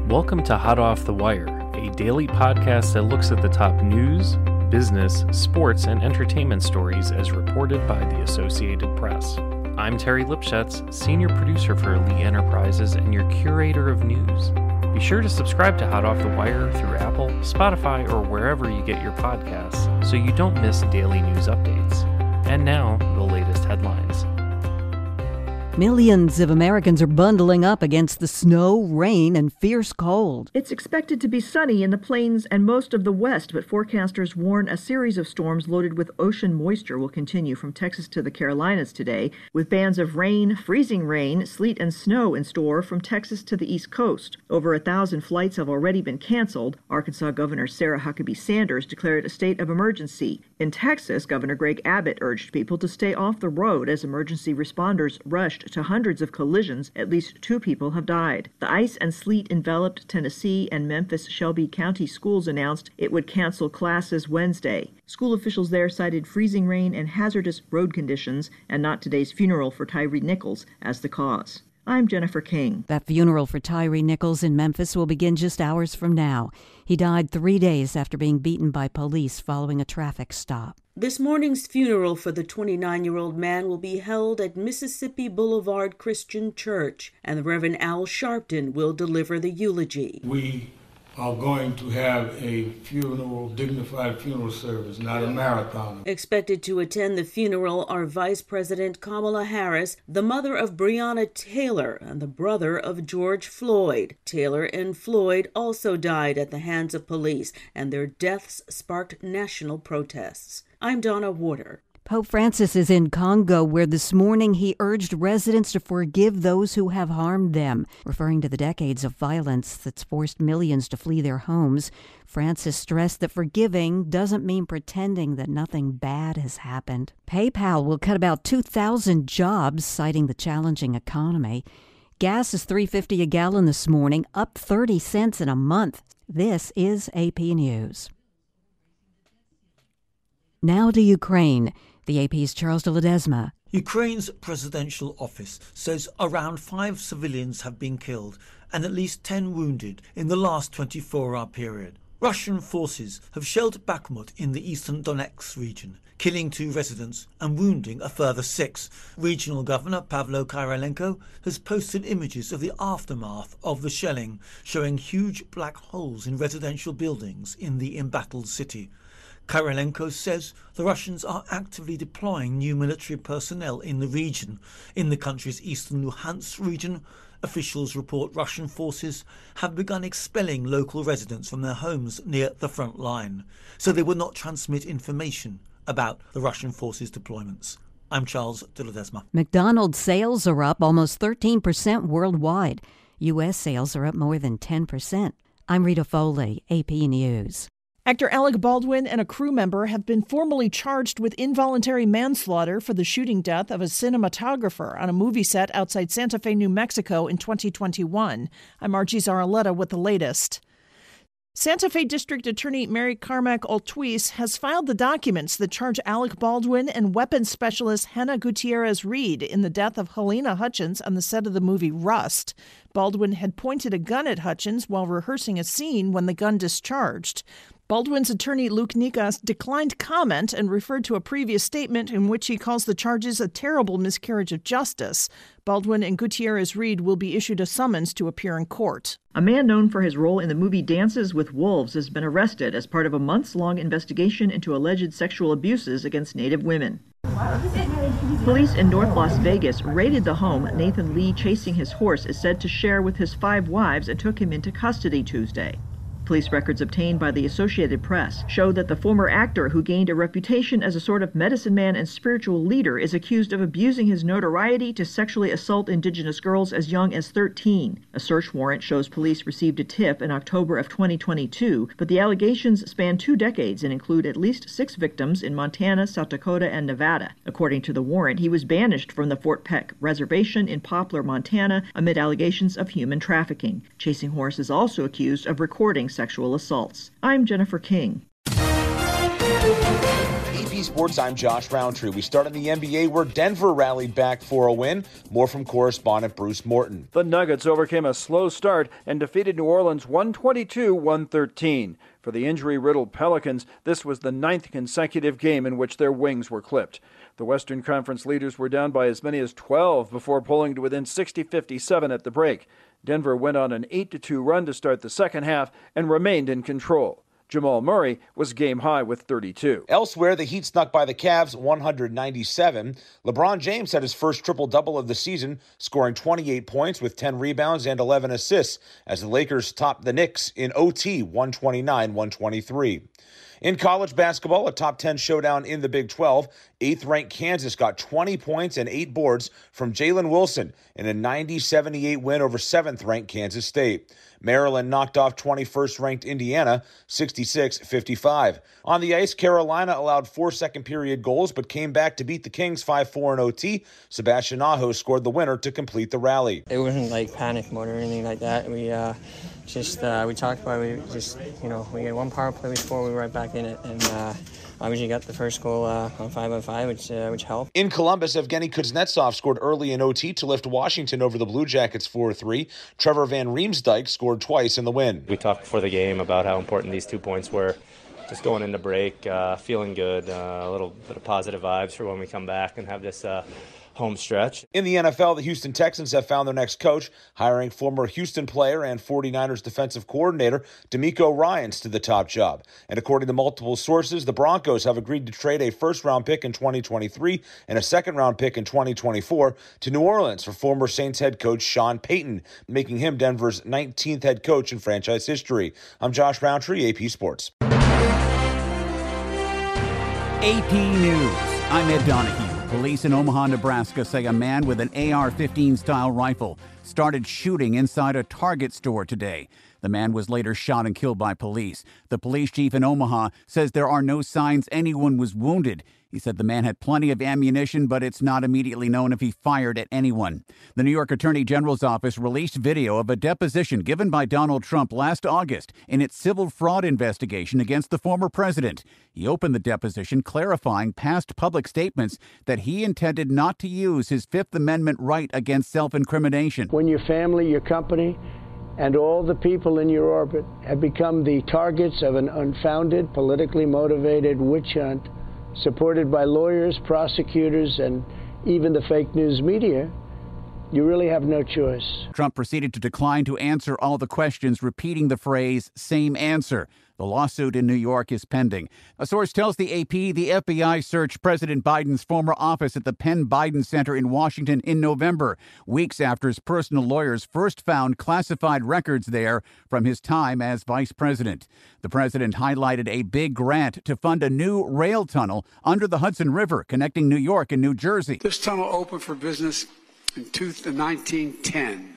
Welcome to Hot Off the Wire, a daily podcast that looks at the top news, business, sports, and entertainment stories as reported by the Associated Press. I'm Terry Lipschutz, senior producer for Elite Enterprises and your curator of news. Be sure to subscribe to Hot Off the Wire through Apple, Spotify, or wherever you get your podcasts so you don't miss daily news updates. And now, the latest headlines. Millions of Americans are bundling up against the snow, rain, and fierce cold. It's expected to be sunny in the plains and most of the West, but forecasters warn a series of storms loaded with ocean moisture will continue from Texas to the Carolinas today, with bands of rain, freezing rain, sleet, and snow in store from Texas to the East Coast. Over 1,000 flights have already been canceled. Arkansas Governor Sarah Huckabee Sanders declared a state of emergency. In Texas, Governor Greg Abbott urged people to stay off the road as emergency responders rushed to hundreds of collisions. At least 2 people have died. The ice and sleet enveloped Tennessee and Memphis Shelby County schools announced it would cancel classes Wednesday. School officials there cited freezing rain and hazardous road conditions, and not today's funeral for Tyree Nichols as the cause. I'm Jennifer King. That funeral for Tyree Nichols in Memphis will begin just hours from now. He died 3 days after being beaten by police following a traffic stop. This morning's funeral for the 29-year-old man will be held at Mississippi Boulevard Christian Church, and the Reverend Al Sharpton will deliver the eulogy. We are going to have a dignified funeral service, not a marathon. Expected to attend the funeral are Vice President Kamala Harris, the mother of Breonna Taylor, and the brother of George Floyd. Taylor and Floyd also died at the hands of police, and their deaths sparked national protests. I'm Donna Warder. Pope Francis is in Congo, where this morning he urged residents to forgive those who have harmed them. Referring to the decades of violence that's forced millions to flee their homes, Francis stressed that forgiving doesn't mean pretending that nothing bad has happened. PayPal will cut about 2,000 jobs, citing the challenging economy. Gas is $3.50 a gallon this morning, up 30 cents in a month. This is AP News. Now to Ukraine. The AP's Charles de Ledesma. Ukraine's presidential office says around 5 civilians have been killed and at least 10 wounded in the last 24-hour period. Russian forces have shelled Bakhmut in the eastern Donetsk region, killing 2 residents and wounding a further 6. Regional Governor Pavlo Kyrylenko has posted images of the aftermath of the shelling, showing huge black holes in residential buildings in the embattled city. Kyrylenko says the Russians are actively deploying new military personnel in the region. In the country's eastern Luhansk region, officials report Russian forces have begun expelling local residents from their homes near the front line, so they will not transmit information about the Russian forces' deployments. I'm Charles de Ledesma. McDonald's sales are up almost 13% worldwide. U.S. sales are up more than 10%. I'm Rita Foley, AP News. Actor Alec Baldwin and a crew member have been formally charged with involuntary manslaughter for the shooting death of a cinematographer on a movie set outside Santa Fe, New Mexico in 2021. I'm Margie Zaraletta with the latest. Santa Fe District Attorney Mary Carmack Oltwise has filed the documents that charge Alec Baldwin and weapons specialist Hannah Gutierrez-Reed in the death of Helena Hutchins on the set of the movie Rust. Baldwin had pointed a gun at Hutchins while rehearsing a scene when the gun discharged. Baldwin's attorney Luke Nikas declined comment and referred to a previous statement in which he calls the charges a terrible miscarriage of justice. Baldwin and Gutierrez-Reed will be issued a summons to appear in court. A man known for his role in the movie Dances with Wolves has been arrested as part of a months-long investigation into alleged sexual abuses against Native women. Police in North Las Vegas raided the home Nathan Lee, chasing his horse, is said to share with his 5 wives, and took him into custody Tuesday. Police records obtained by the Associated Press show that the former actor, who gained a reputation as a sort of medicine man and spiritual leader, is accused of abusing his notoriety to sexually assault Indigenous girls as young as 13. A search warrant shows police received a tip in October of 2022, but the allegations span 2 decades and include at least 6 victims in Montana, South Dakota, and Nevada. According to the warrant, he was banished from the Fort Peck Reservation in Poplar, Montana, amid allegations of human trafficking. Chasing Horse is also accused of recording sexual assaults. I'm Jennifer King. AP Sports, I'm Josh Roundtree. We start in the NBA where Denver rallied back for a win. More from correspondent Bruce Morton. The Nuggets overcame a slow start and defeated New Orleans 122-113. For the injury-riddled Pelicans, this was the 9th consecutive game in which their wings were clipped. The Western Conference leaders were down by as many as 12 before pulling to within 60-57 at the break. Denver went on an 8-2 run to start the second half and remained in control. Jamal Murray was game high with 32. Elsewhere, the Heat snuck by the Cavs 197. LeBron James had his first triple-double of the season, scoring 28 points with 10 rebounds and 11 assists as the Lakers topped the Knicks in OT 129-123. In college basketball, a top 10 showdown in the Big 12. 8th-ranked Kansas got 20 points and 8 boards from Jalen Wilson in a 90-78 win over 7th-ranked Kansas State. Maryland knocked off 21st-ranked Indiana 66-55. On the ice, Carolina allowed 4 second-period goals but came back to beat the Kings 5-4 in OT. Sebastian Aho scored the winner to complete the rally. It wasn't like panic mode or anything like that. We talked about it. We had one power play before we were right back in it, and obviously got the first goal on 5-on-5, which helped. In Columbus, Evgeny Kuznetsov scored early in OT to lift Washington over the Blue Jackets 4-3. Trevor Van Riemsdyk scored twice in the win. We talked before the game about how important these 2 points were. Just going into break, feeling good, a little bit of positive vibes for when we come back and have this home stretch. In the NFL, the Houston Texans have found their next coach, hiring former Houston player and 49ers defensive coordinator DeMeco Ryans to the top job. And according to multiple sources, the Broncos have agreed to trade a first-round pick in 2023 and a second-round pick in 2024 to New Orleans for former Saints head coach Sean Payton, making him Denver's 19th head coach in franchise history. I'm Josh Roundtree, AP Sports. AP News. I'm Ed Donahue. Police in Omaha, Nebraska say a man with an AR-15-style rifle started shooting inside a Target store today. The man was later shot and killed by police. The police chief in Omaha says there are no signs anyone was wounded. He said the man had plenty of ammunition, but it's not immediately known if he fired at anyone. The New York Attorney General's office released video of a deposition given by Donald Trump last August in its civil fraud investigation against the former president. He opened the deposition clarifying past public statements that he intended not to use his Fifth Amendment right against self-incrimination. When your family, your company, and all the people in your orbit have become the targets of an unfounded, politically motivated witch hunt, supported by lawyers, prosecutors, and even the fake news media, you really have no choice. Trump proceeded to decline to answer all the questions, repeating the phrase, same answer. The lawsuit in New York is pending. A source tells the AP the FBI searched President Biden's former office at the Penn Biden Center in Washington in November, weeks after his personal lawyers first found classified records there from his time as vice president. The president highlighted a big grant to fund a new rail tunnel under the Hudson River connecting New York and New Jersey. This tunnel opened for business in 1910,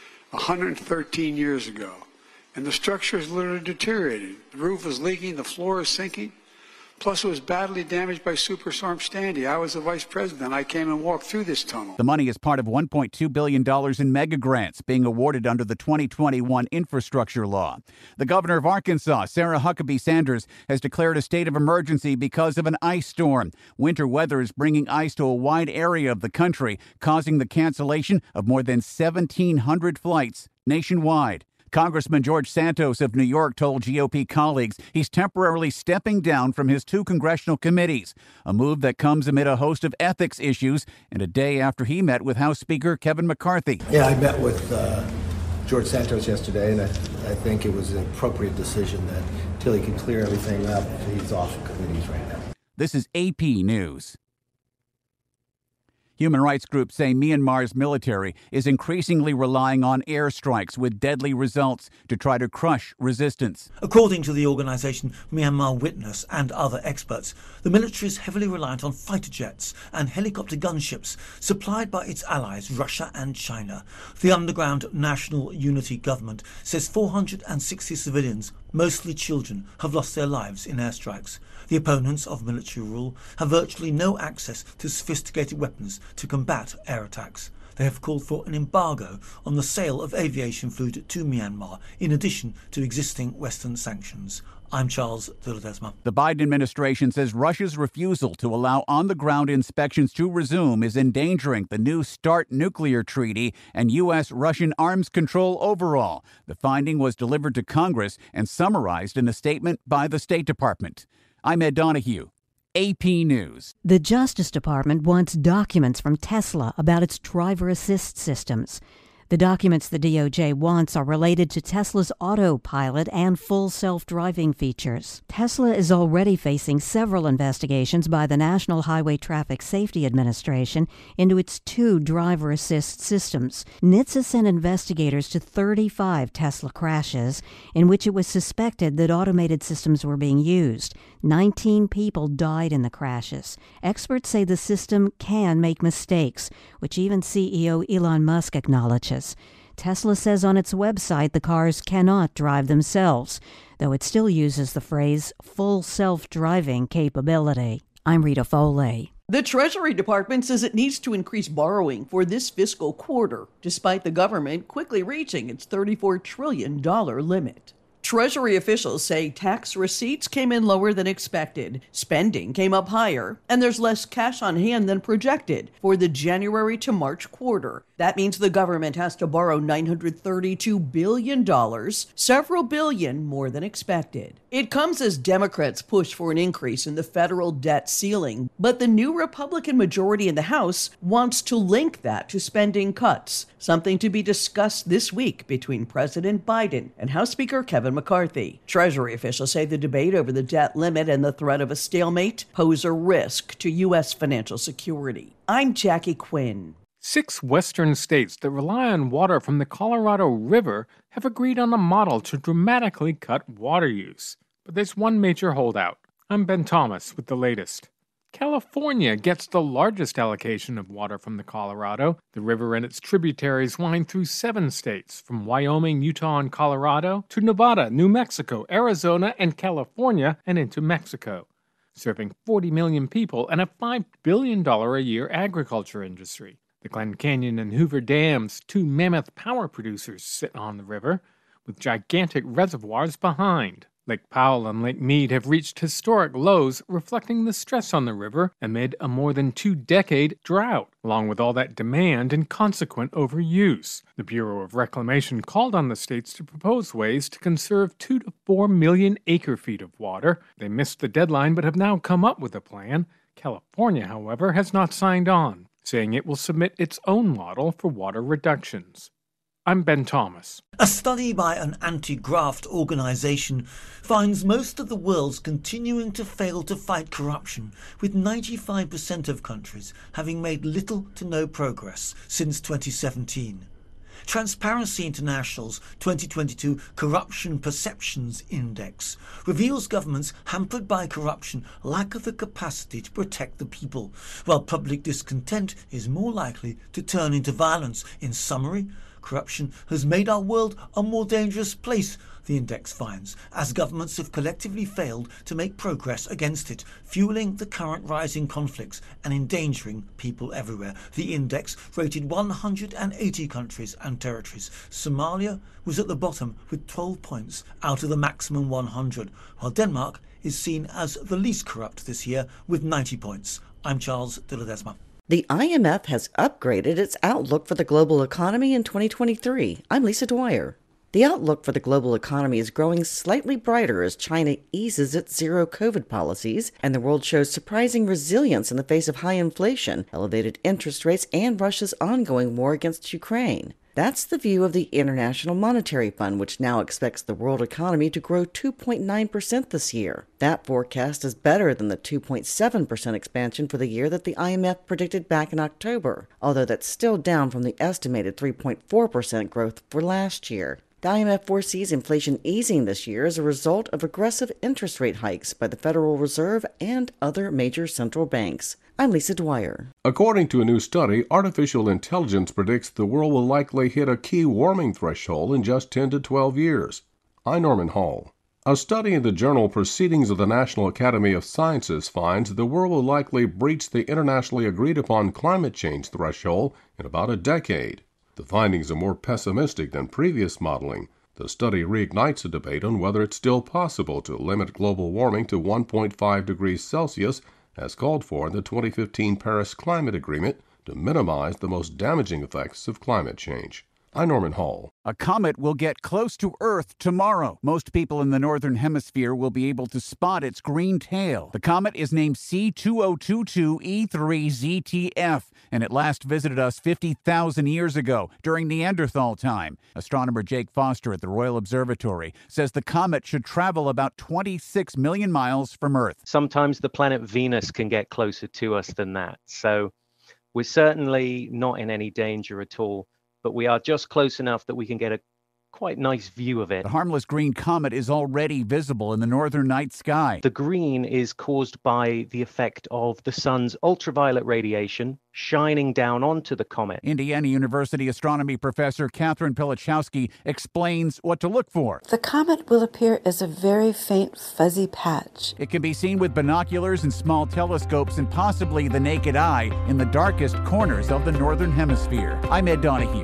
113 years ago. And the structure is literally deteriorated. The roof is leaking, the floor is sinking. Plus, it was badly damaged by Superstorm Sandy. I was the vice president. I came and walked through this tunnel. The money is part of $1.2 billion in mega grants being awarded under the 2021 infrastructure law. The governor of Arkansas, Sarah Huckabee Sanders, has declared a state of emergency because of an ice storm. Winter weather is bringing ice to a wide area of the country, causing the cancellation of more than 1,700 flights nationwide. Congressman George Santos of New York told GOP colleagues he's temporarily stepping down from his 2 congressional committees, a move that comes amid a host of ethics issues and a day after he met with House Speaker Kevin McCarthy. Yeah, I met with George Santos yesterday, and I think it was an appropriate decision that until he can clear everything up, he's off the committees right now. This is AP News. Human rights groups say Myanmar's military is increasingly relying on airstrikes with deadly results to try to crush resistance. According to the organisation Myanmar Witness and other experts, the military is heavily reliant on fighter jets and helicopter gunships supplied by its allies Russia and China. The underground National Unity Government says 460 civilians, mostly children, have lost their lives in airstrikes. The opponents of military rule have virtually no access to sophisticated weapons to combat air attacks. They have called for an embargo on the sale of aviation food to Myanmar, in addition to existing Western sanctions. I'm Charles de Ledesma. The Biden administration says Russia's refusal to allow on-the-ground inspections to resume is endangering the new START nuclear treaty and U.S.-Russian arms control overall. The finding was delivered to Congress and summarized in a statement by the State Department. I'm Ed Donahue, AP News. The Justice Department wants documents from Tesla about its driver assist systems. The documents the DOJ wants are related to Tesla's autopilot and full self-driving features. Tesla is already facing several investigations by the National Highway Traffic Safety Administration into its 2 driver assist systems. NHTSA sent investigators to 35 Tesla crashes in which it was suspected that automated systems were being used. 19 people died in the crashes. Experts say the system can make mistakes, which even CEO Elon Musk acknowledges. Tesla says on its website the cars cannot drive themselves, though it still uses the phrase full self-driving capability. I'm Rita Foley. The Treasury Department says it needs to increase borrowing for this fiscal quarter, despite the government quickly reaching its $34 trillion limit. Treasury officials say tax receipts came in lower than expected, spending came up higher, and there's less cash on hand than projected for the January to March quarter. That means the government has to borrow $932 billion, several billion more than expected. It comes as Democrats push for an increase in the federal debt ceiling, but the new Republican majority in the House wants to link that to spending cuts, something to be discussed this week between President Biden and House Speaker Kevin McCarthy. Treasury officials say the debate over the debt limit and the threat of a stalemate pose a risk to U.S. financial security. I'm Jackie Quinn. 6 western states that rely on water from the Colorado River have agreed on a model to dramatically cut water use. But there's one major holdout. I'm Ben Thomas with the latest. California gets the largest allocation of water from the Colorado. The river and its tributaries wind through 7 states, from Wyoming, Utah, and Colorado to Nevada, New Mexico, Arizona, and California, and into Mexico, serving 40 million people and a $5 billion a year agriculture industry. The Glen Canyon and Hoover Dams, 2 mammoth power producers, sit on the river, with gigantic reservoirs behind. Lake Powell and Lake Mead have reached historic lows, reflecting the stress on the river amid a more than 2-decade drought, along with all that demand and consequent overuse. The Bureau of Reclamation called on the states to propose ways to conserve 2 to 4 million acre-feet of water. They missed the deadline but have now come up with a plan. California, however, has not signed on, saying it will submit its own model for water reductions. I'm Ben Thomas. A study by an anti-graft organisation finds most of the world's continuing to fail to fight corruption, with 95% of countries having made little to no progress since 2017. Transparency International's 2022 Corruption Perceptions Index reveals governments hampered by corruption lack the capacity to protect the people, while public discontent is more likely to turn into violence. In summary, corruption has made our world a more dangerous place, the index finds, as governments have collectively failed to make progress against it, fueling the current rising conflicts and endangering people everywhere. The index rated 180 countries and territories. Somalia was at the bottom with 12 points out of the maximum 100, while Denmark is seen as the least corrupt this year with 90 points. I'm Charles de Ledesma. The IMF has upgraded its outlook for the global economy in 2023. I'm Lisa Dwyer. The outlook for the global economy is growing slightly brighter as China eases its zero-COVID policies, and the world shows surprising resilience in the face of high inflation, elevated interest rates, and Russia's ongoing war against Ukraine. That's the view of the International Monetary Fund, which now expects the world economy to grow 2.9% this year. That forecast is better than the 2.7% expansion for the year that the IMF predicted back in October, although that's still down from the estimated 3.4% growth for last year. The IMF foresees inflation easing this year as a result of aggressive interest rate hikes by the Federal Reserve and other major central banks. I'm Lisa Dwyer. According to a new study, artificial intelligence predicts the world will likely hit a key warming threshold in just 10 to 12 years. I'm Norman Hall. A study in the journal Proceedings of the National Academy of Sciences finds the world will likely breach the internationally agreed upon climate change threshold in about a decade. The findings are more pessimistic than previous modeling. The study reignites a debate on whether it's still possible to limit global warming to 1.5 degrees Celsius, as called for in the 2015 Paris Climate Agreement, to minimize the most damaging effects of climate change. I'm Norman Hall. A comet will get close to Earth tomorrow. Most people in the Northern Hemisphere will be able to spot its green tail. The comet is named C2022E3ZTF, and it last visited us 50,000 years ago during Neanderthal time. Astronomer Jake Foster at the Royal Observatory says the comet should travel about 26 million miles from Earth. Sometimes the planet Venus can get closer to us than that. So we're certainly not in any danger at all, but we are just close enough that we can get a quite nice view of it. The harmless green comet is already visible in the northern night sky. The green is caused by the effect of the sun's ultraviolet radiation shining down onto the comet. Indiana University astronomy professor Catherine Pilichowski explains what to look for. The comet will appear as a very faint fuzzy patch. It can be seen with binoculars and small telescopes and possibly the naked eye in the darkest corners of the northern hemisphere. I'm Ed Donahue.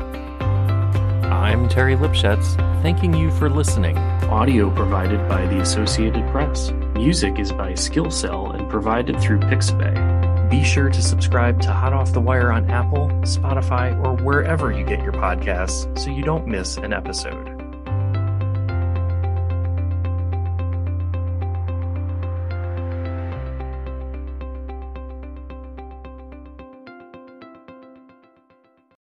I'm Terry Lipschutz, thanking you for listening. Audio provided by the Associated Press. Music is by SkillCell and provided through Pixabay. Be sure to subscribe to Hot Off the Wire on Apple, Spotify, or wherever you get your podcasts so you don't miss an episode.